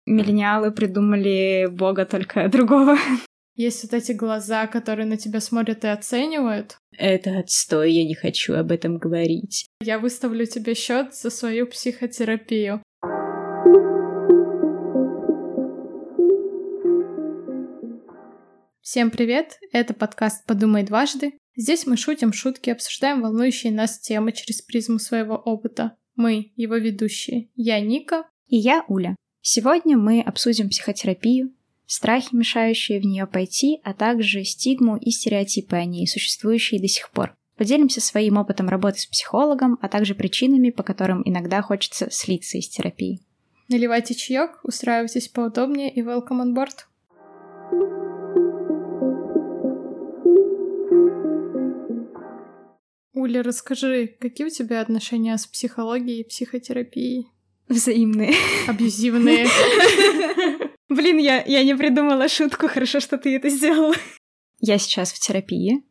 Миллениалы придумали бога только другого. Есть вот эти глаза, которые на тебя смотрят и оценивают. Это отстой, я не хочу об этом говорить. Я выставлю тебе счет за свою психотерапию. Всем привет! Это подкаст «Подумай дважды». Здесь мы шутим шутки, обсуждаем волнующие нас темы через призму своего опыта. Мы, его ведущие. Я Ника. И я Уля. Сегодня мы обсудим психотерапию, страхи, мешающие в нее пойти, а также стигму и стереотипы о ней, существующие до сих пор. Поделимся своим опытом работы с психологом, а также причинами, по которым иногда хочется слиться из терапии. Наливайте чаек, устраивайтесь поудобнее и welcome on board. Уля, расскажи, какие у тебя отношения с психологией и психотерапией? Взаимные. Абьюзивные. Блин, я не придумала шутку, хорошо, что ты это сделала. Я сейчас в терапии.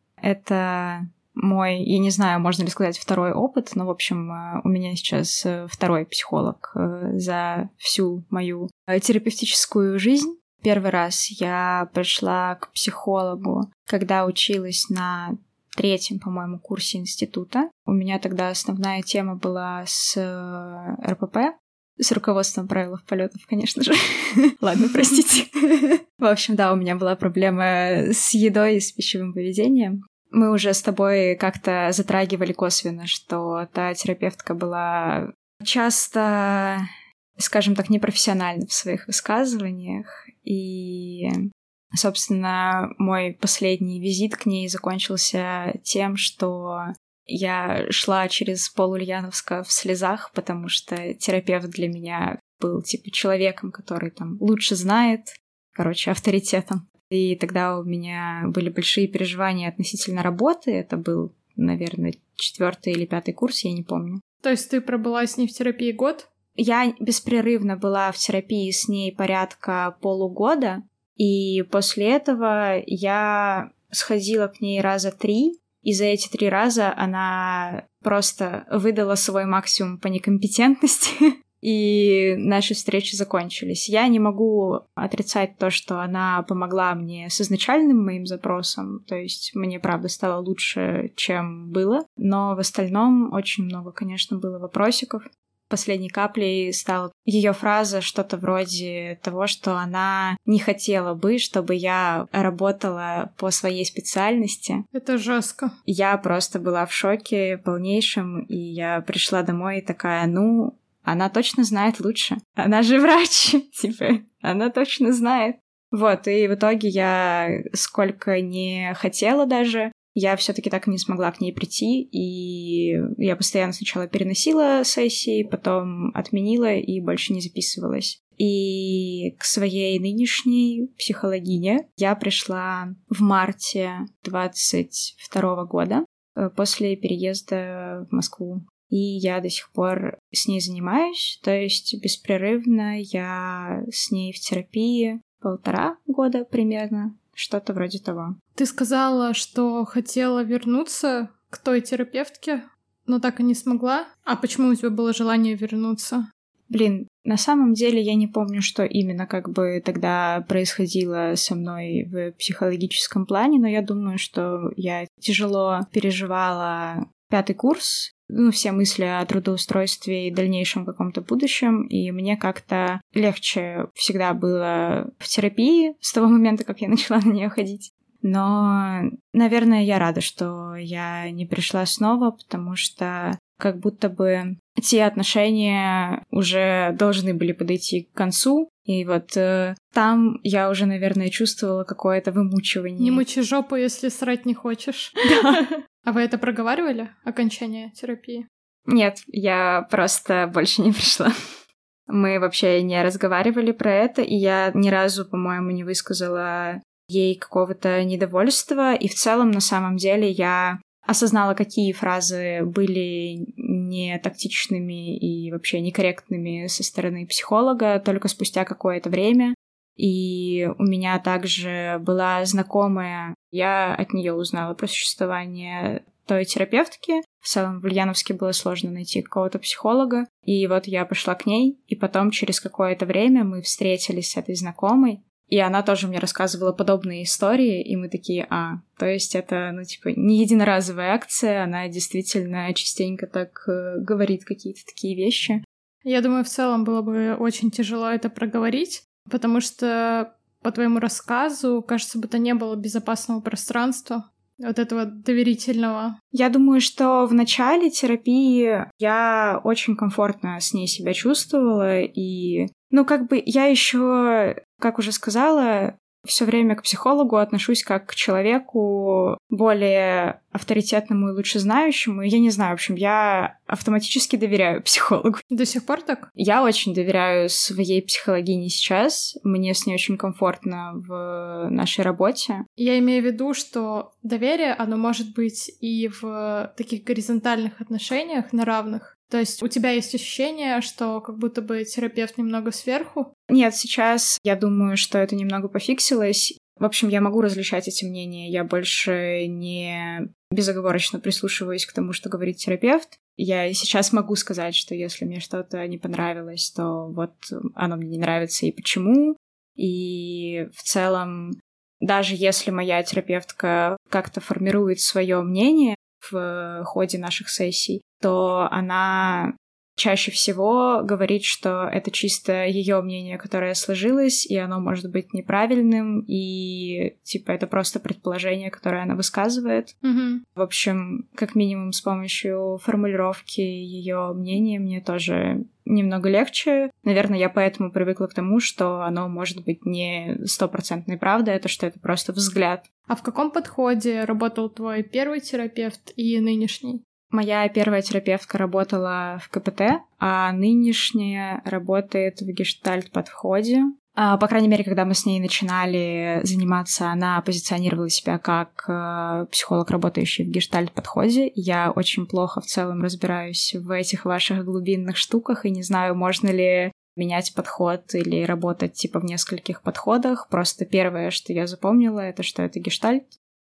Это мой, я не знаю, можно ли сказать, второй опыт, но, в общем, у меня сейчас второй психолог за всю мою терапевтическую жизнь. Первый раз я пришла к психологу, когда училась на 3-м, по-моему, курсе института. У меня тогда основная тема была с РПП, с руководством правил полетов, конечно же. Ладно, простите. В общем, да, у меня была проблема с едой и с пищевым поведением. Мы уже с тобой как-то затрагивали косвенно, что та терапевтка была часто, скажем так, непрофессиональна в своих высказываниях. И, собственно, мой последний визит к ней закончился тем, что я шла через пол-Ульяновска в слезах, потому что терапевт для меня был, типа, человеком, который там лучше знает, авторитетом. И тогда у меня были большие переживания относительно работы. Это был, наверное, 4-й или 5-й курс, я не помню. То есть ты пробыла с ней в терапии год? Я беспрерывно была в терапии с ней порядка полугода, и после этого я сходила к ней раза 3, и за эти 3 раза она просто выдала свой максимум по некомпетентности, и наши встречи закончились. Я не могу отрицать то, что она помогла мне с изначальным моим запросом, то есть мне, правда, стало лучше, чем было, но в остальном очень много, конечно, было вопросиков. Последней каплей стала ее фраза, что-то вроде того, что она не хотела бы, чтобы я работала по своей специальности. Это жестко. Я просто была в шоке полнейшем, и я пришла домой и такая, она точно знает лучше. Она же врач, она точно знает. Вот, и в итоге я, сколько не хотела даже, я все-таки так и не смогла к ней прийти, и я постоянно сначала переносила сессии, потом отменила и больше не записывалась. И к своей нынешней психологине я пришла в марте 22 года после переезда в Москву. И я до сих пор с ней занимаюсь, то есть беспрерывно я с ней в терапии 1,5 года примерно. Что-то вроде того. Ты сказала, что хотела вернуться к той терапевтке, но так и не смогла. А почему у тебя было желание вернуться? Блин, на самом деле я не помню, что именно тогда происходило со мной в психологическом плане, но я думаю, что я тяжело переживала 5-й курс, все мысли о трудоустройстве и дальнейшем каком-то будущем, и мне как-то легче всегда было в терапии с того момента, как я начала на нее ходить. Но, наверное, я рада, что я не пришла снова, потому что как будто бы те отношения уже должны были подойти к концу, и вот там я уже, наверное, чувствовала какое-то вымучивание. Не мучи жопу, если срать не хочешь. Да. А вы это проговаривали, окончание терапии? Нет, я просто больше не пришла. Мы вообще не разговаривали про это, и я ни разу, по-моему, не высказала ей какого-то недовольства, и в целом, на самом деле, я осознала, какие фразы были не тактичными и вообще некорректными со стороны психолога только спустя какое-то время. И у меня также была знакомая, я от нее узнала про существование той терапевтки. В целом в Ульяновске было сложно найти какого-то психолога. И вот я пошла к ней, и потом через какое-то время мы встретились с этой знакомой, и она тоже мне рассказывала подобные истории, и мы такие, то есть это, не единоразовая акция, она действительно частенько так говорит какие-то такие вещи. Я думаю, в целом было бы очень тяжело это проговорить, потому что по твоему рассказу, кажется, будто не было безопасного пространства, вот этого доверительного. Я думаю, что в начале терапии я очень комфортно с ней себя чувствовала, и, я еще, как уже сказала, все время к психологу отношусь как к человеку более авторитетному и лучше знающему. Я не знаю, в общем, я автоматически доверяю психологу. До сих пор так? Я очень доверяю своей психологине сейчас. Мне с ней очень комфортно в нашей работе. Я имею в виду, что доверие, оно может быть и в таких горизонтальных отношениях на равных. То есть у тебя есть ощущение, что как будто бы терапевт немного сверху? Нет, сейчас я думаю, что это немного пофиксилось. В общем, я могу различать эти мнения. Я больше не безоговорочно прислушиваюсь к тому, что говорит терапевт. Я сейчас могу сказать, что если мне что-то не понравилось, то вот оно мне не нравится и почему. И в целом, даже если моя терапевтка как-то формирует свое мнение в ходе наших сессий, то она чаще всего говорит, что это чисто ее мнение, которое сложилось, и оно может быть неправильным, и это просто предположение, которое она высказывает. В общем, как минимум с помощью формулировки ее мнения мне тоже немного легче. Наверное, я поэтому привыкла к тому, что оно может быть не 100% правдой, что это просто взгляд. А в каком подходе работал твой первый терапевт и нынешний? Моя первая терапевтка работала в КПТ, а нынешняя работает в гештальт-подходе. По крайней мере, когда мы с ней начинали заниматься, она позиционировала себя как психолог, работающий в гештальт-подходе. Я очень плохо в целом разбираюсь в этих ваших глубинных штуках и не знаю, можно ли менять подход или работать в нескольких подходах. Просто первое, что я запомнила, это что это гештальт.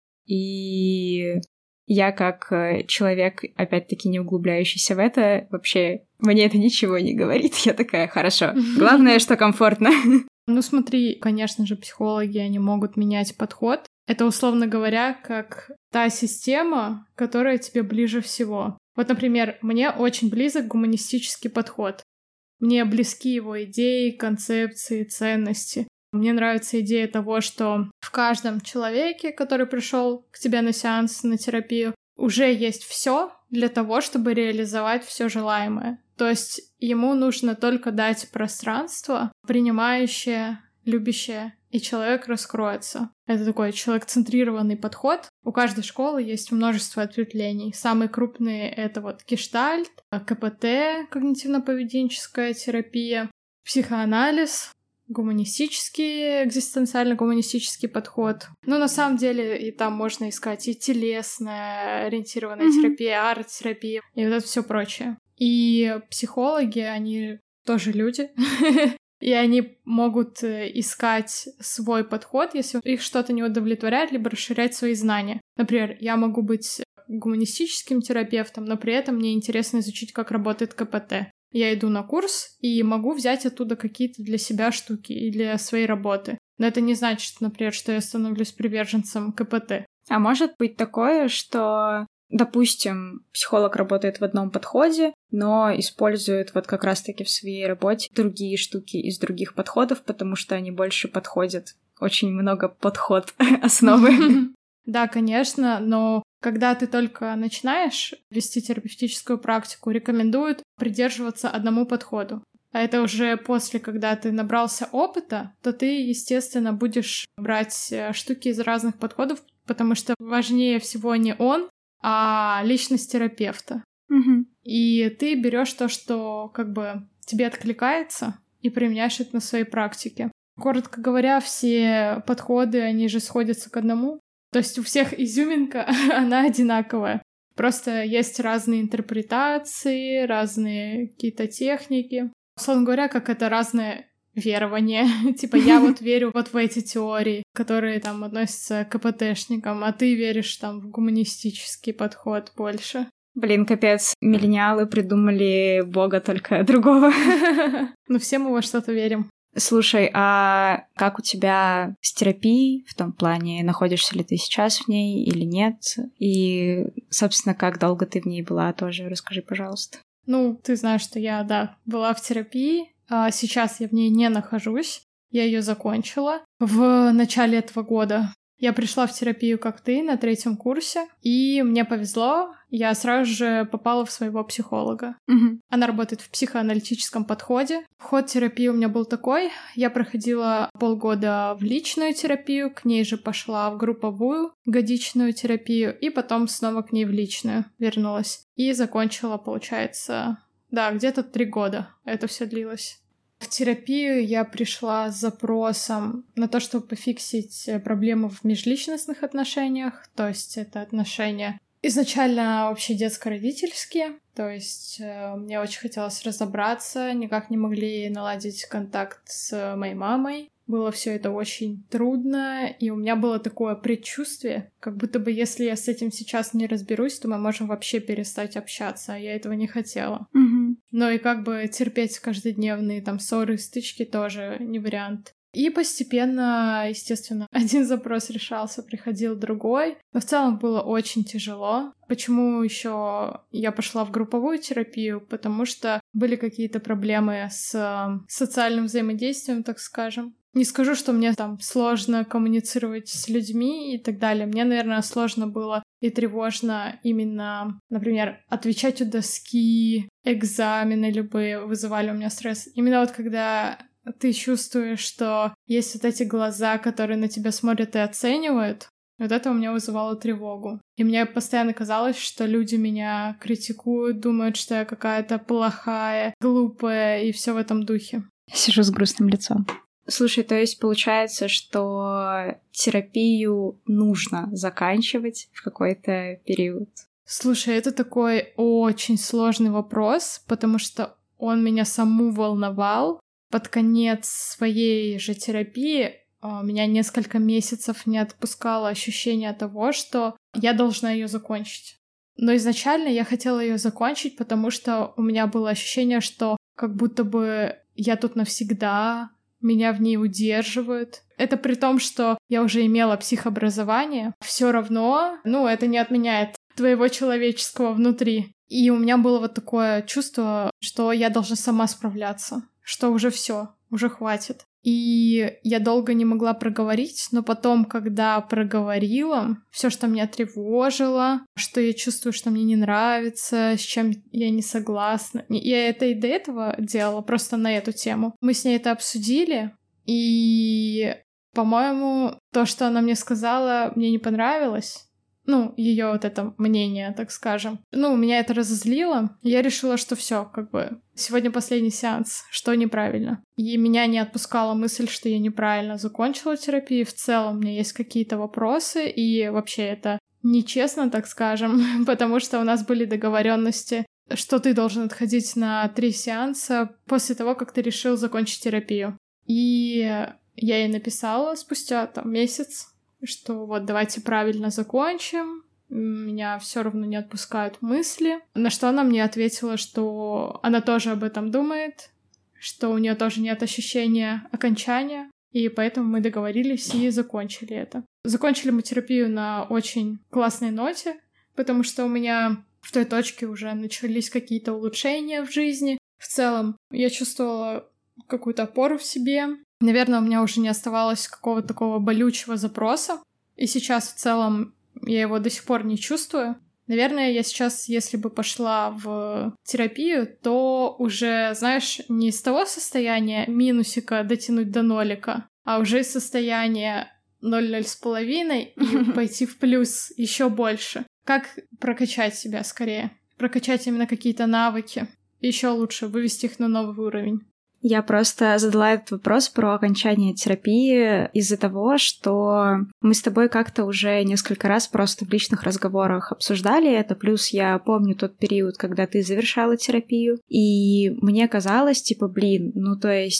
И я как человек, опять-таки, не углубляющийся в это, вообще мне это ничего не говорит. Я такая, хорошо. Главное, что комфортно. Смотри, конечно же, психологи, они могут менять подход. Это, условно говоря, как та система, которая тебе ближе всего. Вот, например, мне очень близок гуманистический подход. Мне близки его идеи, концепции, ценности. Мне нравится идея того, что в каждом человеке, который пришел к тебе на сеанс, на терапию, уже есть все для того, чтобы реализовать все желаемое. То есть ему нужно только дать пространство, принимающее, любящее, и человек раскроется. Это такой человек-центрированный подход. У каждой школы есть множество ответвлений. Самые крупные — это гештальт, КПТ, когнитивно-поведенческая терапия, психоанализ, гуманистический, экзистенциально-гуманистический подход. На самом деле, и там можно искать и телесная ориентированная терапия, арт-терапия, и вот это все прочее. И психологи, они тоже люди, и они могут искать свой подход, если их что-то не удовлетворяет, либо расширять свои знания. Например, я могу быть гуманистическим терапевтом, но при этом мне интересно изучить, как работает КПТ. Я иду на курс и могу взять оттуда какие-то для себя штуки и для своей работы. Но это не значит, например, что я становлюсь приверженцем КПТ. А может быть такое, что, допустим, психолог работает в одном подходе, но использует как раз-таки в своей работе другие штуки из других подходов, потому что они больше подходят. Очень много подход основы. Да, конечно, но когда ты только начинаешь вести терапевтическую практику, рекомендуют придерживаться одному подходу. А это уже после, когда ты набрался опыта, то ты, естественно, будешь брать штуки из разных подходов, потому что важнее всего не он, а личность терапевта. И ты берешь то, что тебе откликается, и применяешь это на своей практике. Коротко говоря, все подходы, они же сходятся к одному. То есть у всех изюминка, она одинаковая. Просто есть разные интерпретации, разные какие-то техники. Условно говоря, как это разная верование. Типа, я вот верю вот в эти теории, которые там относятся к КПТшникам, а ты веришь там в гуманистический подход больше. Блин, капец, миллениалы придумали бога только другого. Ну, все мы во что-то верим. Слушай, а как у тебя с терапией, в том плане, находишься ли ты сейчас в ней или нет? И, собственно, как долго ты в ней была, тоже расскажи, пожалуйста. Ну, ты знаешь, что я, да, была в терапии, а сейчас я в ней не нахожусь. Я ее закончила в начале этого года. Я пришла в терапию, как ты, на 3-м курсе, и мне повезло, я сразу же попала в своего психолога. Она работает в психоаналитическом подходе. Вход терапии у меня был такой. Я проходила полгода в личную терапию, к ней же пошла в групповую годичную терапию, и потом снова к ней в личную вернулась. И закончила, получается, да, где-то 3 года это все длилось. В терапию я пришла с запросом на то, чтобы пофиксить проблемы в межличностных отношениях, то есть это отношения изначально вообще детско-родительские, то есть мне очень хотелось разобраться, никак не могли наладить контакт с моей мамой. Было все это очень трудно, и у меня было такое предчувствие, как будто бы если я с этим сейчас не разберусь, то мы можем вообще перестать общаться, а я этого не хотела. Но и как бы терпеть каждодневные там ссоры и стычки тоже не вариант. И постепенно, естественно, один запрос решался, приходил другой. Но в целом было очень тяжело. Почему еще я пошла в групповую терапию? Потому что были какие-то проблемы с социальным взаимодействием, так скажем. Не скажу, что мне там сложно коммуницировать с людьми и так далее. Мне, наверное, сложно было и тревожно именно, например, отвечать у доски, экзамены любые вызывали у меня стресс. Именно вот когда ты чувствуешь, что есть вот эти глаза, которые на тебя смотрят и оценивают, вот это у меня вызывало тревогу. И мне постоянно казалось, что люди меня критикуют, думают, что я какая-то плохая, глупая и все в этом духе. Я сижу с грустным лицом. Слушай, то есть получается, что терапию нужно заканчивать в какой-то период? Слушай, это такой очень сложный вопрос, потому что он меня саму волновал. Под конец своей же терапии меня несколько месяцев не отпускало ощущение того, что я должна ее закончить. Но изначально я хотела ее закончить, потому что у меня было ощущение, что как будто бы я тут навсегда, меня в ней удерживают. Это при том, что я уже имела психообразование. Все равно, это не отменяет твоего человеческого внутри. И у меня было вот такое чувство, что я должна сама справляться, что уже все, уже хватит. И я долго не могла проговорить, но потом, когда проговорила, все, что меня тревожило, что я чувствую, что мне не нравится, с чем я не согласна. Я это и до этого делала, просто на эту тему. Мы с ней это обсудили, и, по-моему, то, что она мне сказала, мне не понравилось. Ее вот это мнение, так скажем. Меня это разозлило. Я решила, что все, сегодня последний сеанс, что неправильно. И меня не отпускала мысль, что я неправильно закончила терапию. В целом у меня есть какие-то вопросы, и вообще это нечестно, так скажем, потому что у нас были договоренности, что ты должен отходить на 3 сеанса после того, как ты решил закончить терапию. И я ей написала спустя месяц, что вот давайте правильно закончим, меня все равно не отпускают мысли. На что она мне ответила, что она тоже об этом думает, что у нее тоже нет ощущения окончания, и поэтому мы договорились и закончили это. Закончили мы терапию на очень классной ноте, потому что у меня в той точке уже начались какие-то улучшения в жизни. В целом я чувствовала какую-то опору в себе. Наверное, у меня уже не оставалось какого-то такого болючего запроса. И сейчас в целом я его до сих пор не чувствую. Наверное, я сейчас, если бы пошла в терапию, то уже, знаешь, не из того состояния минусика дотянуть до нолика, а уже из состояния 0,5 и пойти в плюс еще больше. Как прокачать себя скорее? Прокачать именно какие-то навыки. Еще лучше вывести их на новый уровень. Я просто задала этот вопрос про окончание терапии из-за того, что мы с тобой как-то уже несколько раз просто в личных разговорах обсуждали это, плюс я помню тот период, когда ты завершала терапию, и мне казалось, то есть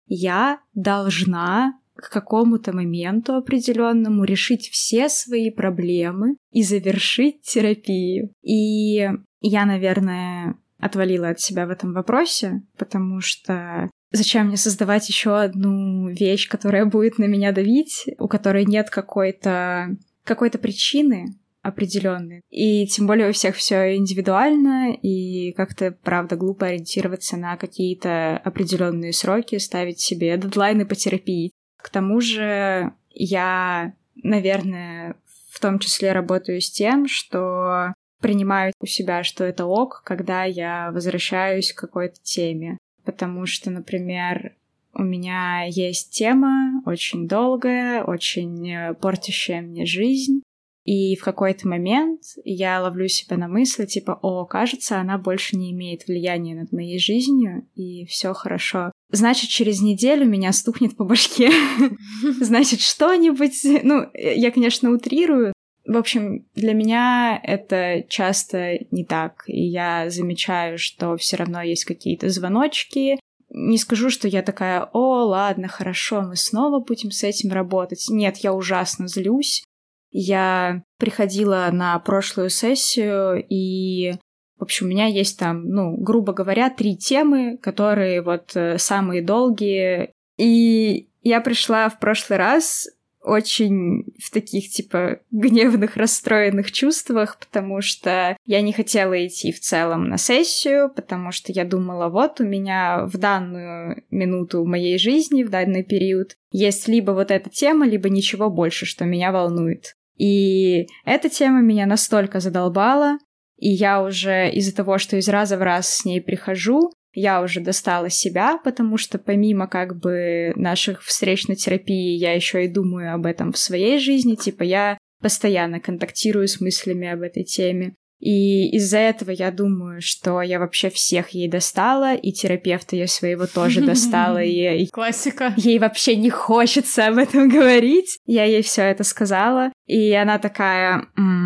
я должна к какому-то моменту определенному решить все свои проблемы и завершить терапию. И я, наверное, отвалила от себя в этом вопросе, потому что зачем мне создавать еще одну вещь, которая будет на меня давить, у которой нет какой-то причины определенной. И тем более у всех все индивидуально, и как-то, правда, глупо ориентироваться на какие-то определенные сроки, ставить себе дедлайны по терапии. К тому же я, наверное, в том числе работаю с тем, что принимаю у себя, что это ок, когда я возвращаюсь к какой-то теме. Потому что, например, у меня есть тема очень долгая, очень портящая мне жизнь, и в какой-то момент я ловлю себя на мысли, типа, кажется, она больше не имеет влияния над моей жизнью, и все хорошо. Значит, через неделю меня стукнет по башке. Значит, что-нибудь... Я, конечно, утрирую. В общем, для меня это часто не так, и я замечаю, что все равно есть какие-то звоночки. Не скажу, что я такая: ладно, хорошо, мы снова будем с этим работать. Нет, я ужасно злюсь. Я приходила на прошлую сессию, и, в общем, у меня есть там, грубо говоря, 3 темы, которые самые долгие. И я пришла в прошлый раз очень в таких, гневных, расстроенных чувствах, потому что я не хотела идти в целом на сессию, потому что я думала, у меня в данную минуту моей жизни, в данный период, есть либо эта тема, либо ничего больше, что меня волнует. И эта тема меня настолько задолбала, и я уже из-за того, что из раза в раз с ней прихожу, я уже достала себя, потому что помимо наших встреч на терапии, я еще и думаю об этом в своей жизни, я постоянно контактирую с мыслями об этой теме. И из-за этого я думаю, что я вообще всех ей достала, и терапевта я своего тоже достала, и классика. Ей вообще не хочется об этом говорить. Я ей все это сказала, и она такая...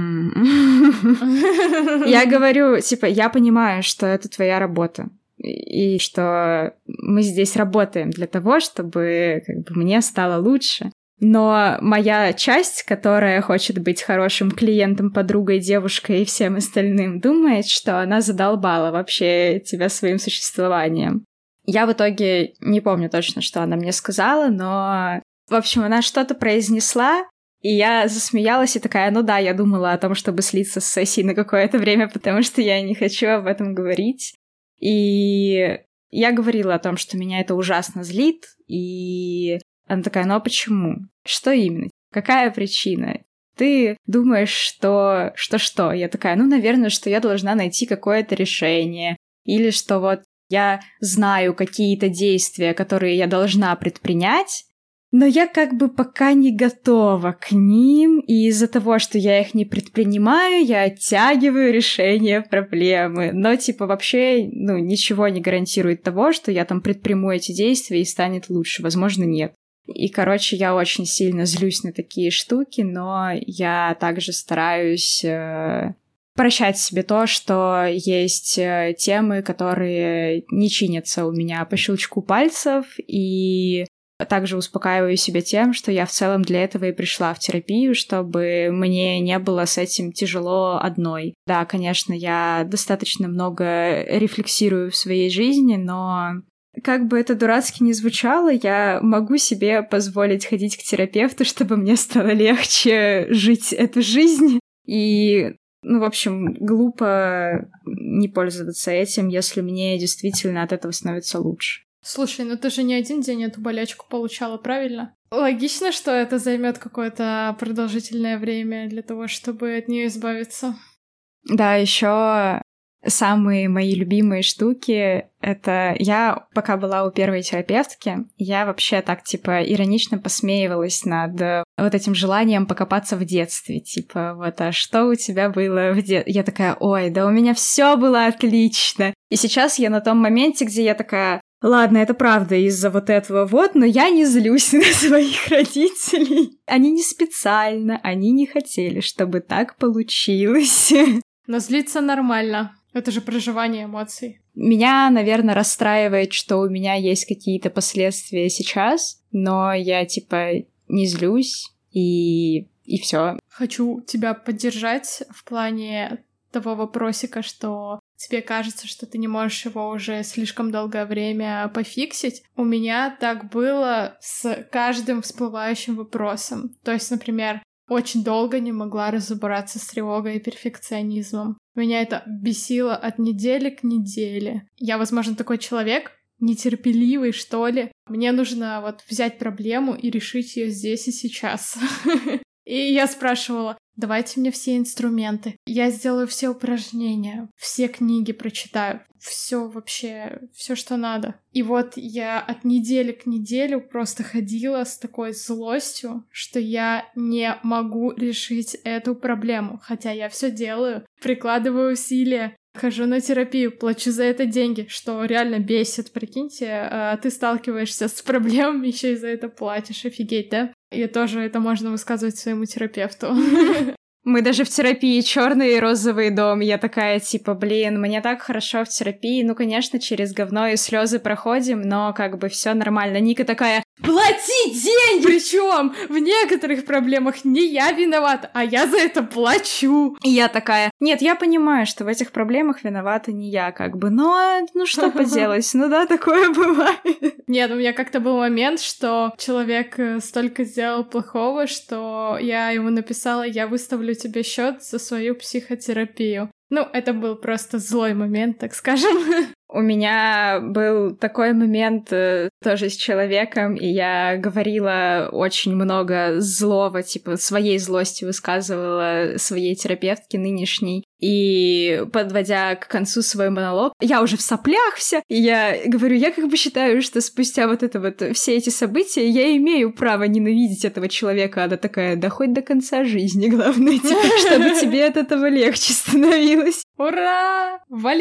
Я говорю, я понимаю, что это твоя работа, и что мы здесь работаем для того, чтобы мне стало лучше. Но моя часть, которая хочет быть хорошим клиентом, подругой, девушкой и всем остальным, думает, что она задолбала вообще тебя своим существованием. Я в итоге не помню точно, что она мне сказала, но, в общем, она что-то произнесла, и я засмеялась и такая: да, я думала о том, чтобы слиться с сессией на какое-то время, потому что я не хочу об этом говорить. И я говорила о том, что меня это ужасно злит, и она такая: а почему? Что именно? Какая причина? Ты думаешь, что? Я такая: наверное, что я должна найти какое-то решение, или что я знаю какие-то действия, которые я должна предпринять, но я пока не готова к ним, и из-за того, что я их не предпринимаю, я оттягиваю решение проблемы. Но, вообще, ничего не гарантирует того, что я там предприму эти действия и станет лучше. Возможно, нет. И, я очень сильно злюсь на такие штуки, но я также стараюсь прощать себе то, что есть темы, которые не чинятся у меня по щелчку пальцев, и также успокаиваю себя тем, что я в целом для этого и пришла в терапию, чтобы мне не было с этим тяжело одной. Да, конечно, я достаточно много рефлексирую в своей жизни, но как бы это дурацки ни звучало, я могу себе позволить ходить к терапевту, чтобы мне стало легче жить эту жизнь. И, в общем, глупо не пользоваться этим, если мне действительно от этого становится лучше. Слушай, ты же не один день эту болячку получала, правильно? Логично, что это займет какое-то продолжительное время для того, чтобы от нее избавиться. Да, еще самые мои любимые штуки — это я, пока была у первой терапевтки, я вообще так, иронично посмеивалась над этим желанием покопаться в детстве. А что у тебя было в детстве? Я такая: ой, да у меня все было отлично. И сейчас я на том моменте, где я такая: ладно, это правда из-за этого, но я не злюсь на своих родителей. Они не специально, они не хотели, чтобы так получилось. Но злиться нормально. Это же проживание эмоций. Меня, наверное, расстраивает, что у меня есть какие-то последствия сейчас, но я, не злюсь, и все. Хочу тебя поддержать в плане того вопросика, что тебе кажется, что ты не можешь его уже слишком долгое время пофиксить. У меня так было с каждым всплывающим вопросом. То есть, например, очень долго не могла разобраться с тревогой и перфекционизмом. Меня это бесило от недели к неделе. Я, возможно, такой человек, нетерпеливый, что ли. Мне нужно вот взять проблему и решить ее здесь и сейчас. И я спрашивала: давайте мне все инструменты, я сделаю все упражнения, все книги прочитаю, все вообще, все, что надо. И вот я от недели к неделе просто ходила с такой злостью, что я не могу решить эту проблему, хотя я все делаю, прикладываю усилия. Хожу на терапию, плачу за это деньги, что реально бесит, прикиньте, ты сталкиваешься с проблемами, еще и за это платишь, офигеть, да? И тоже это можно высказывать своему терапевту. Мы даже в терапии черный и розовый дом. Я такая, мне так хорошо в терапии. Ну, конечно, через говно и слезы проходим, но все нормально. Ника такая: плати деньги! Причем в некоторых проблемах не я виновата, а я за это плачу. И я такая: нет, я понимаю, что в этих проблемах виновата не я, но что поделать, да, такое бывает. Нет, у меня как-то был момент, что человек столько сделал плохого, что я ему написала: я выставлю тебе счет за свою психотерапию. Ну, это был просто злой момент, так скажем. У меня был такой момент тоже с человеком, и я говорила очень много злого, своей злости высказывала своей терапевтке нынешней. И, подводя к концу свой монолог, я уже в соплях вся, и я говорю: я считаю, что спустя все эти события я имею право ненавидеть этого человека. Она такая: да хоть до конца жизни, главное, чтобы тебе от этого легче становилось. Ура!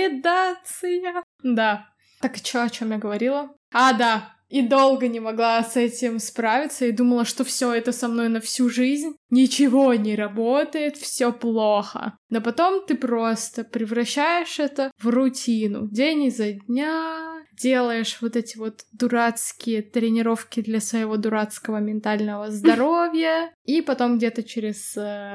Валидация! Да. Так и чё, о чем я говорила? А, да. И долго не могла с этим справиться, и думала, что все это со мной на всю жизнь. Ничего не работает, все плохо. Но потом ты просто превращаешь это в рутину. День изо дня делаешь вот эти вот дурацкие тренировки для своего дурацкого ментального здоровья. И потом где-то через...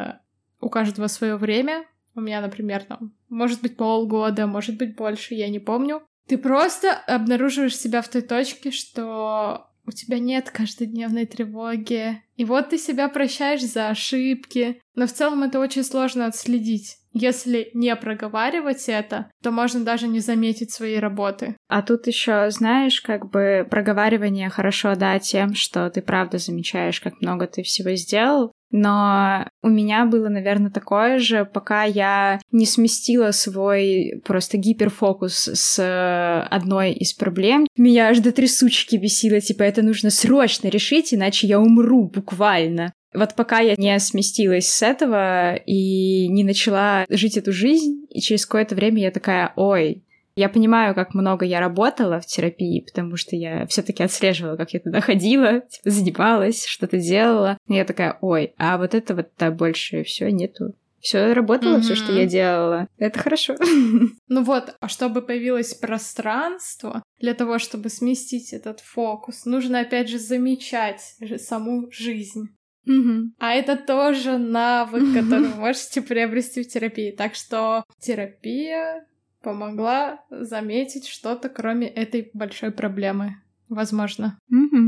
у каждого свое время. У меня, например, может быть полгода, может быть больше, я не помню. Ты просто обнаруживаешь себя в той точке, что у тебя нет каждодневной тревоги. И вот ты себя прощаешь за ошибки. Но в целом это очень сложно отследить. Если не проговаривать это, то можно даже не заметить своей работы. А тут еще, знаешь, проговаривание хорошо, да, тем, что ты правда замечаешь, как много ты всего сделал. Но у меня было, наверное, такое же, пока я не сместила свой просто гиперфокус с одной из проблем. Меня аж до трясучки бесило, это нужно срочно решить, иначе я умру буквально. Вот пока я не сместилась с этого и не начала жить эту жизнь, и через какое-то время я такая: ой, я понимаю, как много я работала в терапии, потому что я все-таки отслеживала, как я туда ходила, занималась, что-то делала. И я такая: ой, а вот этого-то больше все нету. Все работало, все, что я делала. Это хорошо. Ну вот, а чтобы появилось пространство, для того, чтобы сместить этот фокус, нужно опять же замечать саму жизнь. А это тоже навык, который вы можете приобрести в терапии. Так что терапия помогла заметить что-то, кроме этой большой проблемы. Возможно.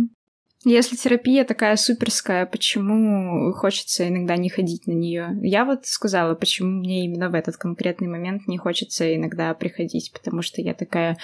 Если терапия такая суперская, почему хочется иногда не ходить на нее? Я вот сказала, почему мне именно в этот конкретный момент не хочется иногда приходить, потому что я такая: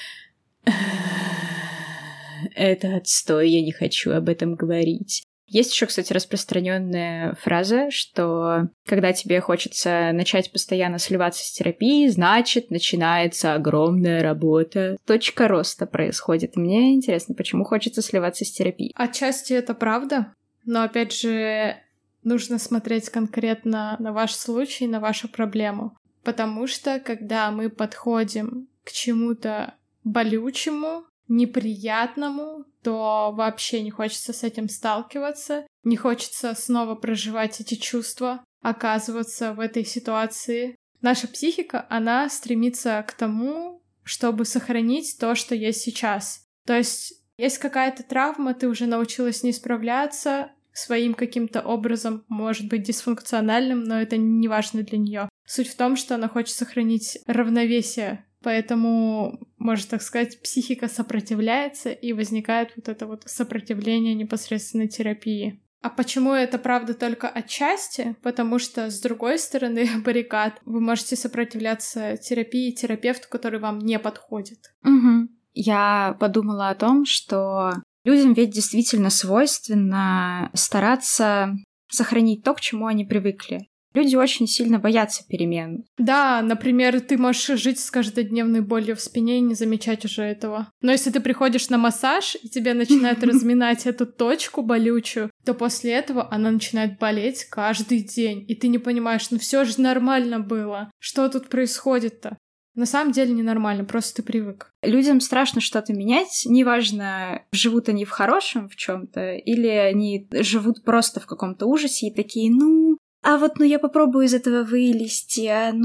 это отстой, я не хочу об этом говорить. Есть еще, кстати, распространенная фраза, что когда тебе хочется начать постоянно сливаться с терапией, значит, начинается огромная работа. Точка роста происходит. Мне интересно, почему хочется сливаться с терапией? Отчасти это правда, но, опять же, нужно смотреть конкретно на ваш случай, на вашу проблему. Потому что, когда мы подходим к чему-то болючему, неприятному, то вообще не хочется с этим сталкиваться, не хочется снова проживать эти чувства, оказываться в этой ситуации. Наша психика, она стремится к тому, чтобы сохранить то, что есть сейчас. То есть какая-то травма, ты уже научилась с ней справляться своим каким-то образом, может быть, дисфункциональным, но это не важно для нее. Суть в том, что она хочет сохранить равновесие, поэтому, можно так сказать, психика сопротивляется, и возникает вот это вот сопротивление непосредственно терапии. А почему это правда только отчасти? Потому что, с другой стороны баррикад, вы можете сопротивляться терапии, терапевту, который вам не подходит. Угу. Я подумала о том, что людям ведь действительно свойственно стараться сохранить то, к чему они привыкли. Люди очень сильно боятся перемен. Да, например, ты можешь жить с каждодневной болью в спине и не замечать уже этого. Но если ты приходишь на массаж, и тебе начинают разминать эту точку болючую, то после этого она начинает болеть каждый день. И ты не понимаешь, ну все же нормально было. Что тут происходит-то? На самом деле ненормально, просто ты привык. Людям страшно что-то менять, неважно, живут они в хорошем в чем-то, или они живут просто в каком-то ужасе и такие, я попробую из этого вылезти,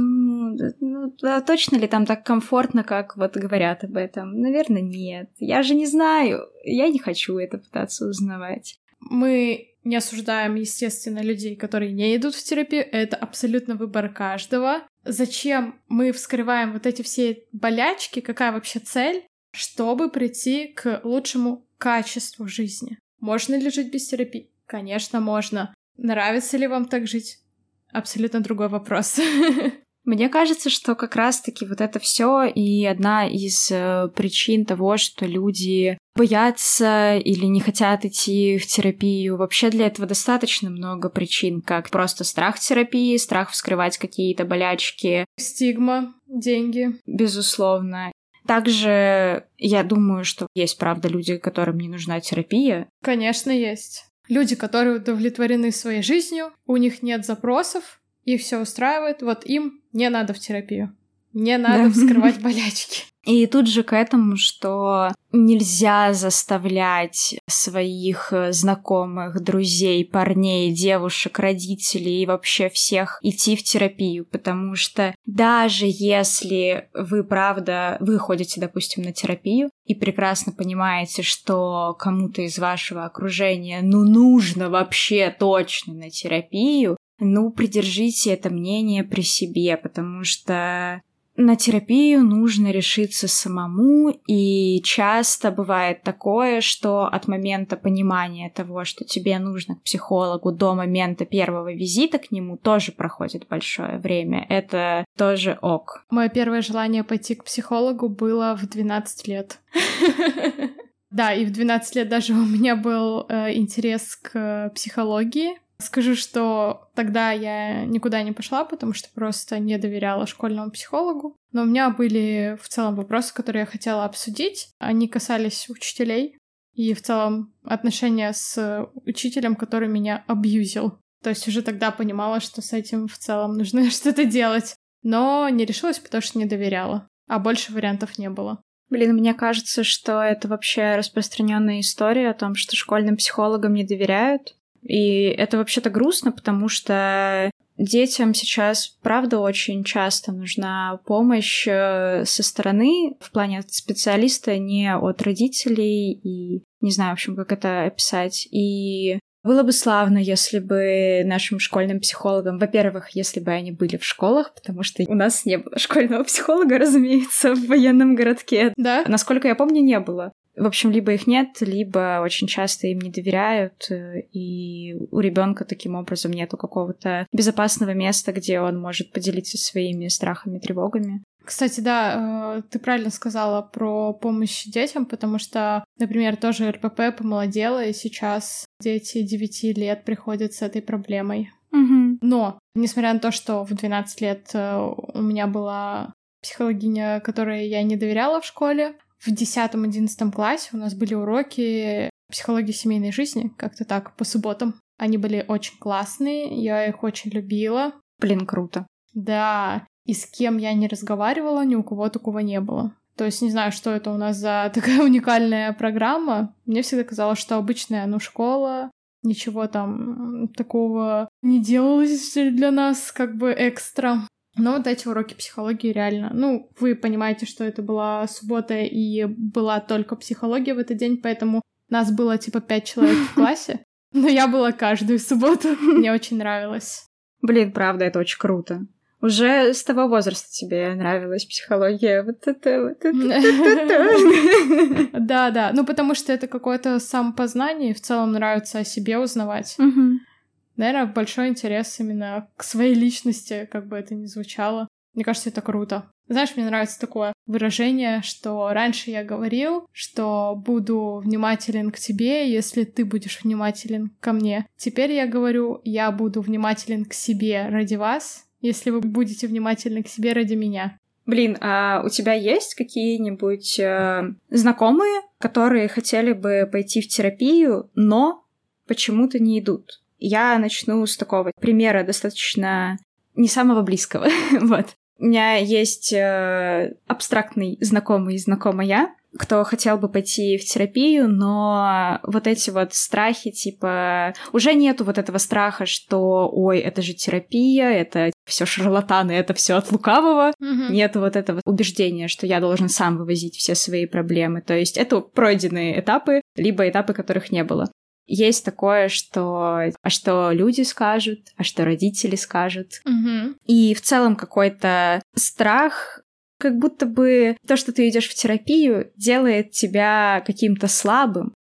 а точно ли там так комфортно, как вот говорят об этом? Наверное, нет. Я же не знаю, я не хочу это пытаться узнавать. Мы не осуждаем, естественно, людей, которые не идут в терапию, это абсолютно выбор каждого. Зачем мы вскрываем вот эти все болячки, какая вообще цель? Чтобы прийти к лучшему качеству жизни. Можно ли жить без терапии? Конечно, можно. Нравится ли вам так жить? Абсолютно другой вопрос. Мне кажется, что как раз-таки вот это все и одна из причин того, что люди боятся или не хотят идти в терапию. Вообще для этого достаточно много причин, как просто страх терапии, страх вскрывать какие-то болячки. Стигма, деньги. Безусловно. Также я думаю, что есть, правда, люди, которым не нужна терапия. Конечно, есть. Люди, которые удовлетворены своей жизнью, у них нет запросов, их все устраивает, вот им не надо в терапию. Не надо вскрывать болячки. И тут же к этому, что нельзя заставлять своих знакомых, друзей, парней, девушек, родителей и вообще всех идти в терапию, потому что даже если вы, правда, вы ходите, допустим, на терапию и прекрасно понимаете, что кому-то из вашего окружения, нужно вообще точно на терапию, придержите это мнение при себе, потому что на терапию нужно решиться самому, и часто бывает такое, что от момента понимания того, что тебе нужно к психологу, до момента первого визита к нему тоже проходит большое время. Это тоже ок. Мое первое желание пойти к психологу было в 12 лет. Да, и в 12 лет даже у меня был интерес к психологии. Скажу, что тогда я никуда не пошла, потому что просто не доверяла школьному психологу. Но у меня были в целом вопросы, которые я хотела обсудить. Они касались учителей и в целом отношения с учителем, который меня абьюзил. То есть уже тогда понимала, что с этим в целом нужно что-то делать. Но не решилась, потому что не доверяла. А больше вариантов не было. Мне кажется, что это вообще распространенная история о том, что школьным психологам не доверяют. И это вообще-то грустно, потому что детям сейчас, правда, очень часто нужна помощь со стороны, в плане от специалиста, не от родителей, и не знаю, в общем, как это описать. И было бы славно, если бы нашим школьным психологам, во-первых, если бы они были в школах, потому что у нас не было школьного психолога, разумеется, в военном городке. Да? Насколько я помню, не было. В общем, либо их нет, либо очень часто им не доверяют, и у ребенка таким образом нету какого-то безопасного места, где он может поделиться своими страхами, тревогами. Кстати, да, ты правильно сказала про помощь детям, потому что, например, тоже РПП помолодела, и сейчас дети 9 лет приходят с этой проблемой. Угу. Но, несмотря на то, что в 12 лет у меня была психологиня, которой я не доверяла в школе, в 10-11 классе у нас были уроки психологии семейной жизни, как-то так, по субботам. Они были очень классные, я их очень любила. Круто. Да, и с кем я не разговаривала, ни у кого такого не было. То есть не знаю, что это у нас за такая уникальная программа. Мне всегда казалось, что обычная, школа, ничего там такого не делалось для нас как бы экстра. Но вот эти уроки психологии реально... Ну, вы понимаете, что это была суббота и была только психология в этот день, поэтому нас было типа 5 человек в классе. Но я была каждую субботу. Мне очень нравилось. Блин, правда, это очень круто. Уже с того возраста тебе нравилась психология. Вот это. Да. Ну, потому что это какое-то самопознание, и в целом нравится о себе узнавать. Наверное, большой интерес именно к своей личности, как бы это ни звучало. Мне кажется, это круто. Знаешь, мне нравится такое выражение, что раньше я говорил, что буду внимателен к тебе, если ты будешь внимателен ко мне. Теперь я говорю, я буду внимателен к себе ради вас, если вы будете внимательны к себе ради меня. Блин, а у тебя есть какие-нибудь знакомые, которые хотели бы пойти в терапию, но почему-то не идут? Я начну с такого примера достаточно не самого близкого. Вот. У меня есть абстрактный знакомый и знакомая, кто хотел бы пойти в терапию, но вот эти вот страхи, типа... Уже нету вот этого страха, что ой, это же терапия, это все шарлатаны, это все от лукавого. Нету вот этого убеждения, что я должен сам вывозить все свои проблемы. То есть это пройденные этапы, либо этапы, которых не было. Есть такое, что а что люди скажут, а что родители скажут. И в целом какой-то страх, как будто бы то, что ты идешь в терапию, делает тебя каким-то слабым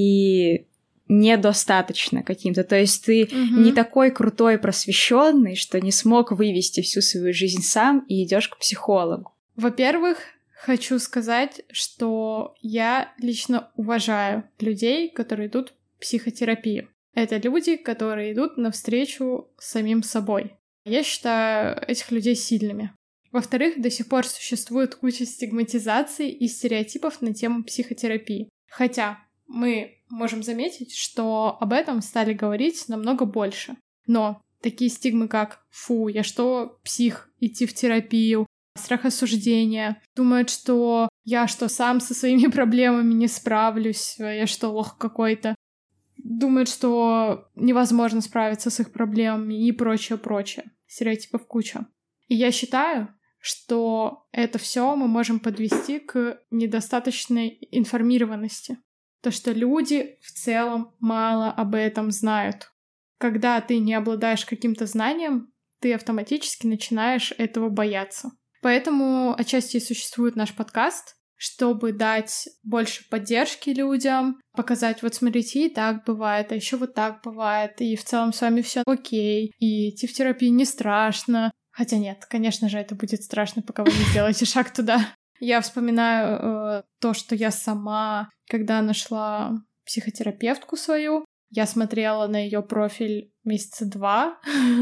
и недостаточно каким-то. То есть ты не такой крутой, просвещенный, что не смог вывести всю свою жизнь сам и идешь к психологу. Во-первых, хочу сказать, что я лично уважаю людей, которые идут в психотерапию. Это люди, которые идут навстречу самим собой. Я считаю этих людей сильными. Во-вторых, до сих пор существует куча стигматизаций и стереотипов на тему психотерапии. Хотя мы можем заметить, что об этом стали говорить намного больше. Но такие стигмы, как «фу, я что, псих, идти в терапию», страх осуждения, думают, что я что, сам со своими проблемами не справлюсь, я что, лох какой-то, думают, что невозможно справиться с их проблемами и прочее. Стереотипов куча. И я считаю, что это все мы можем подвести к недостаточной информированности. То, что люди в целом мало об этом знают. Когда ты не обладаешь каким-то знанием, ты автоматически начинаешь этого бояться. Поэтому отчасти существует наш подкаст, чтобы дать больше поддержки людям, показать, вот смотрите, и так бывает, а еще вот так бывает, и в целом с вами все окей, и идти в терапию не страшно. Хотя нет, конечно же, это будет страшно, пока вы не сделаете шаг туда. Я вспоминаю то, что я сама, когда нашла психотерапевтку свою, я смотрела на ее профиль месяца 2,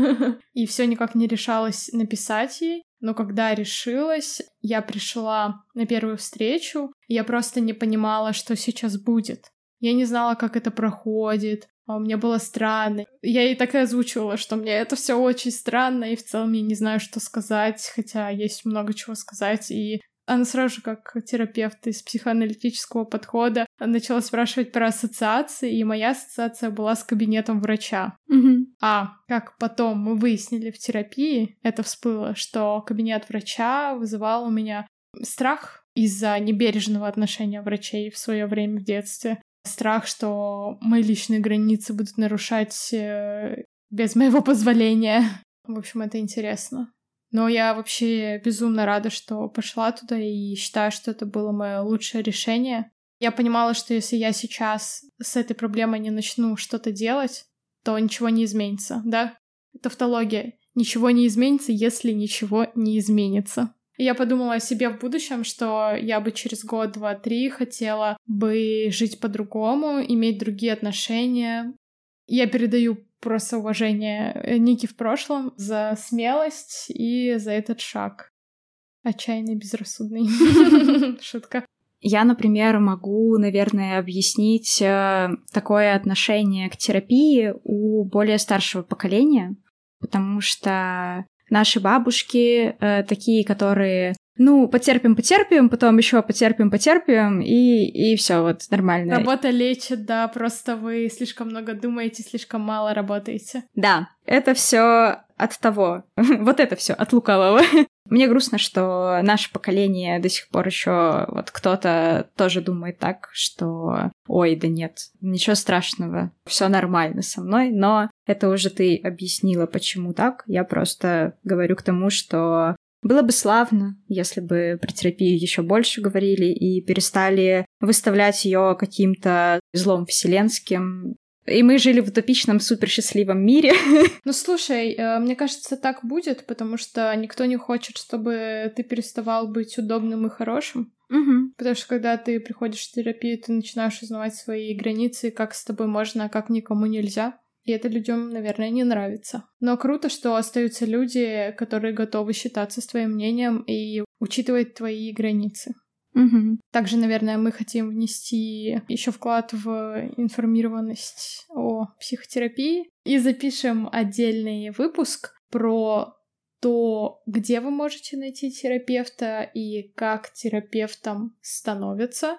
и все никак не решалась написать ей. Но когда решилась, я пришла на первую встречу, и я просто не понимала, что сейчас будет. Я не знала, как это проходит, а мне было странно. Я ей так и озвучивала, что мне это все очень странно, и в целом я не знаю, что сказать, хотя есть много чего сказать, и она сразу же, как терапевт из психоаналитического подхода, начала спрашивать про ассоциации, и моя ассоциация была с кабинетом врача. А как потом мы выяснили в терапии, это всплыло, что кабинет врача вызывал у меня страх из-за небережного отношения врачей в свое время в детстве. Страх, что мои личные границы будут нарушать без моего позволения. В общем, это интересно. Но я вообще безумно рада, что пошла туда, и считаю, что это было мое лучшее решение. Я понимала, что если я сейчас с этой проблемой не начну что-то делать, то ничего не изменится, да? Тавтология. Ничего не изменится, если ничего не изменится. И я подумала о себе в будущем, что я бы через год, 2, 3 хотела бы жить по-другому, иметь другие отношения. Я передаю просто уважение Нике в прошлом за смелость и за этот шаг. Отчаянный, безрассудный. Шутка. Я, например, могу, наверное, объяснить такое отношение к терапии у более старшего поколения, потому что наши бабушки, такие, которые потерпим, потом еще потерпим, и все, вот нормально. Работа лечит, да, просто вы слишком много думаете, слишком мало работаете. Да, это все от того. Вот это все от лукавого. Мне грустно, что наше поколение до сих пор еще вот кто-то тоже думает так, что ой, да нет, ничего страшного, все нормально со мной, но это уже ты объяснила, почему так. Я просто говорю к тому, что было бы славно, если бы про терапию еще больше говорили и перестали выставлять ее каким-то злом вселенским. И мы жили в утопичном суперсчастливом мире. Ну, слушай, мне кажется, так будет, потому что никто не хочет, чтобы ты переставал быть удобным и хорошим. Угу. Потому что когда ты приходишь в терапию, ты начинаешь узнавать свои границы, как с тобой можно, а как никому нельзя. И это людям, наверное, не нравится. Но круто, что остаются люди, которые готовы считаться с твоим мнением и учитывать твои границы. Угу. Также, наверное, мы хотим внести еще вклад в информированность о психотерапии и запишем отдельный выпуск про то, где вы можете найти терапевта и как терапевтом становятся.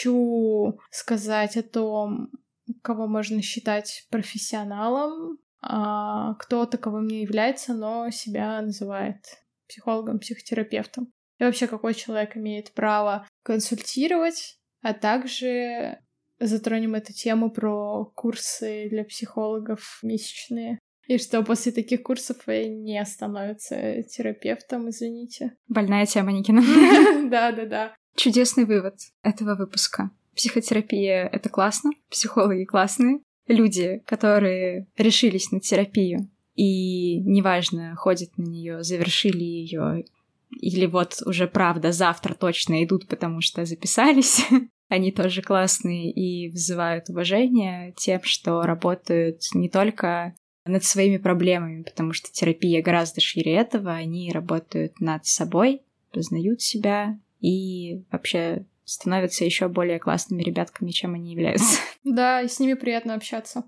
Хочу сказать о том, кого можно считать профессионалом, а кто таковым не является, но себя называет психологом, психотерапевтом. И вообще, какой человек имеет право консультировать, а также затронем эту тему про курсы для психологов месячные. И что после таких курсов не становится терапевтом, извините. Больная тема, Никина. Да. Чудесный вывод этого выпуска. Психотерапия — это классно, психологи классные. Люди, которые решились на терапию, и неважно, ходят на нее, завершили ее, или вот уже правда завтра точно идут, потому что записались, они тоже классные и вызывают уважение тем, что работают не только над своими проблемами, потому что терапия гораздо шире этого, они работают над собой, познают себя и вообще становятся еще более классными ребятками, чем они являются. Да, и с ними приятно общаться.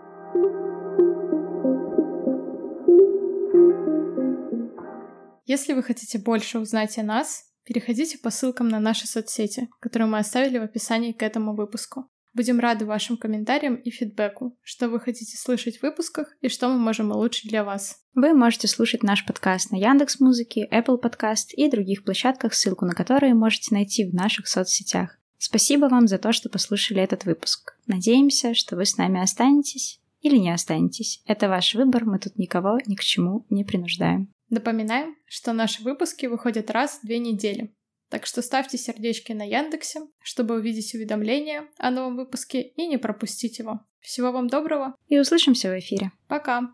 Если вы хотите больше узнать о нас, переходите по ссылкам на наши соцсети, которые мы оставили в описании к этому выпуску. Будем рады вашим комментариям и фидбэку, что вы хотите слышать в выпусках и что мы можем улучшить для вас. Вы можете слушать наш подкаст на Яндекс.Музыке, Apple Podcast и других площадках, ссылку на которые можете найти в наших соцсетях. Спасибо вам за то, что послушали этот выпуск. Надеемся, что вы с нами останетесь или не останетесь. Это ваш выбор, мы тут никого ни к чему не принуждаем. Напоминаем, что наши выпуски выходят раз в 2 недели. Так что ставьте сердечки на Яндексе, чтобы увидеть уведомления о новом выпуске и не пропустить его. Всего вам доброго. И услышимся в эфире. Пока.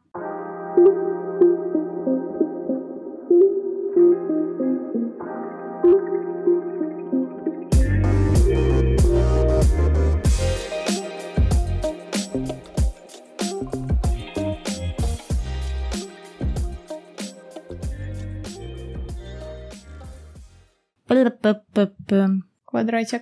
Квадратик.